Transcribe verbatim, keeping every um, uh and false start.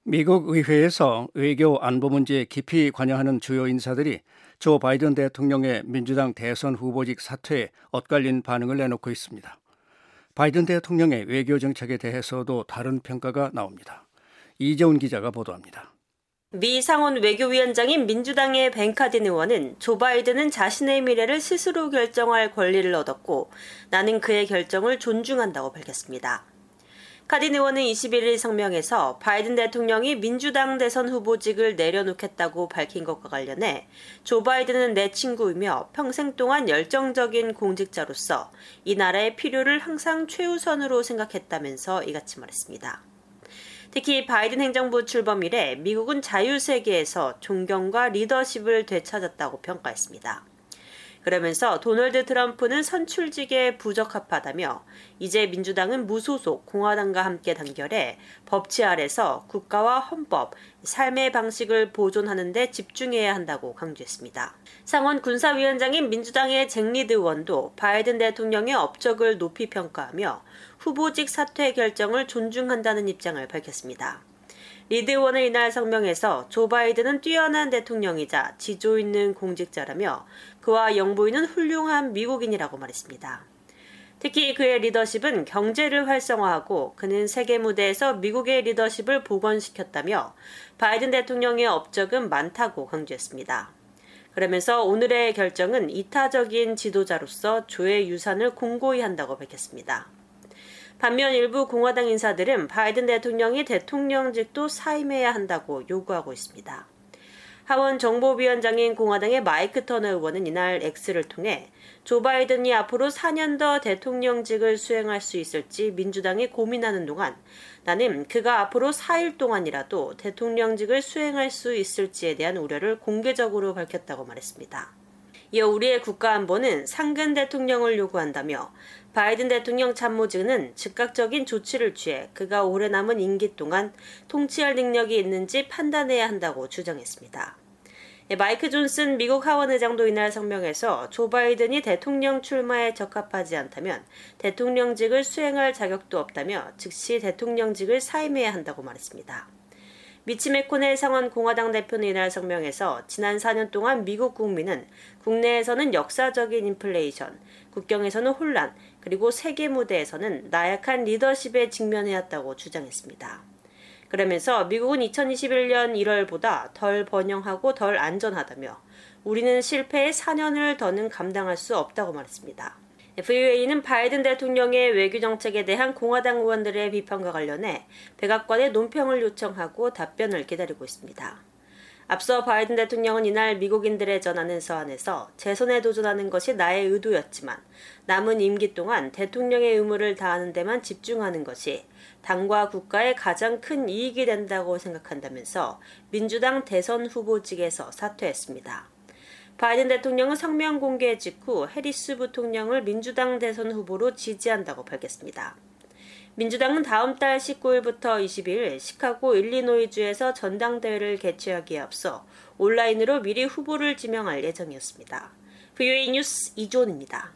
미국 의회에서 외교 안보 문제에 깊이 관여하는 주요 인사들이 조 바이든 대통령의 민주당 대선 후보직 사퇴에 엇갈린 반응을 내놓고 있습니다. 바이든 대통령의 외교 정책에 대해서도 다른 평가가 나옵니다. 이재훈 기자가 보도합니다. 미 상원 외교위원장인 민주당의 벤 카딘 의원은 조 바이든은 자신의 미래를 스스로 결정할 권리를 얻었고 나는 그의 결정을 존중한다고 밝혔습니다. 카딘 의원은 이십일 일 성명에서 바이든 대통령이 민주당 대선 후보직을 내려놓겠다고 밝힌 것과 관련해 조 바이든은 내 친구이며 평생 동안 열정적인 공직자로서 이 나라의 필요를 항상 최우선으로 생각했다면서 이같이 말했습니다. 특히 바이든 행정부 출범 이래 미국은 자유세계에서 존경과 리더십을 되찾았다고 평가했습니다. 그러면서 도널드 트럼프는 선출직에 부적합하다며 이제 민주당은 무소속 공화당과 함께 단결해 법치 아래서 국가와 헌법, 삶의 방식을 보존하는 데 집중해야 한다고 강조했습니다. 상원 군사위원장인 민주당의 잭 리드 의원도 바이든 대통령의 업적을 높이 평가하며 후보직 사퇴 결정을 존중한다는 입장을 밝혔습니다. 리드 의원은 이날 성명에서 조 바이든은 뛰어난 대통령이자 지조 있는 공직자라며 그와 영부인은 훌륭한 미국인이라고 말했습니다. 특히 그의 리더십은 경제를 활성화하고 그는 세계 무대에서 미국의 리더십을 복원시켰다며 바이든 대통령의 업적은 많다고 강조했습니다. 그러면서 오늘의 결정은 이타적인 지도자로서 조의 유산을 공고히 한다고 밝혔습니다. 반면 일부 공화당 인사들은 바이든 대통령이 대통령직도 사임해야 한다고 요구하고 있습니다. 하원 정보위원장인 공화당의 마이크 터너 의원은 이날 X를 통해 조 바이든이 앞으로 사 년 더 대통령직을 수행할 수 있을지 민주당이 고민하는 동안 나는 그가 앞으로 사 일 동안이라도 대통령직을 수행할 수 있을지에 대한 우려를 공개적으로 밝혔다고 말했습니다. 이어 우리의 국가안보는 상근 대통령을 요구한다며 바이든 대통령 참모진은 즉각적인 조치를 취해 그가 오래 남은 임기 동안 통치할 능력이 있는지 판단해야 한다고 주장했습니다. 마이크 존슨 미국 하원의장도 이날 성명에서 조 바이든이 대통령 출마에 적합하지 않다면 대통령직을 수행할 자격도 없다며 즉시 대통령직을 사임해야 한다고 말했습니다. 미치 매코넬 상원 공화당 대표는 이날 성명에서 지난 사 년 동안 미국 국민은 국내에서는 역사적인 인플레이션, 국경에서는 혼란, 그리고 세계 무대에서는 나약한 리더십에 직면해왔다고 주장했습니다. 그러면서 미국은 이천이십일 년 일월보다 덜 번영하고 덜 안전하다며 우리는 실패의 사 년을 더는 감당할 수 없다고 말했습니다. 브이오에이는 바이든 대통령의 외교 정책에 대한 공화당 의원들의 비판과 관련해 백악관에 논평을 요청하고 답변을 기다리고 있습니다. 앞서 바이든 대통령은 이날 미국인들에 전하는 서한에서 재선에 도전하는 것이 나의 의도였지만 남은 임기 동안 대통령의 의무를 다하는 데만 집중하는 것이 당과 국가에 가장 큰 이익이 된다고 생각한다면서 민주당 대선 후보직에서 사퇴했습니다. 바이든 대통령은 성명 공개 직후 해리스 부통령을 민주당 대선 후보로 지지한다고 밝혔습니다. 민주당은 다음 달 십구 일부터 이십이 일 시카고 일리노이주에서 전당대회를 개최하기에 앞서 온라인으로 미리 후보를 지명할 예정이었습니다. 브이오에이 뉴스 이존입니다.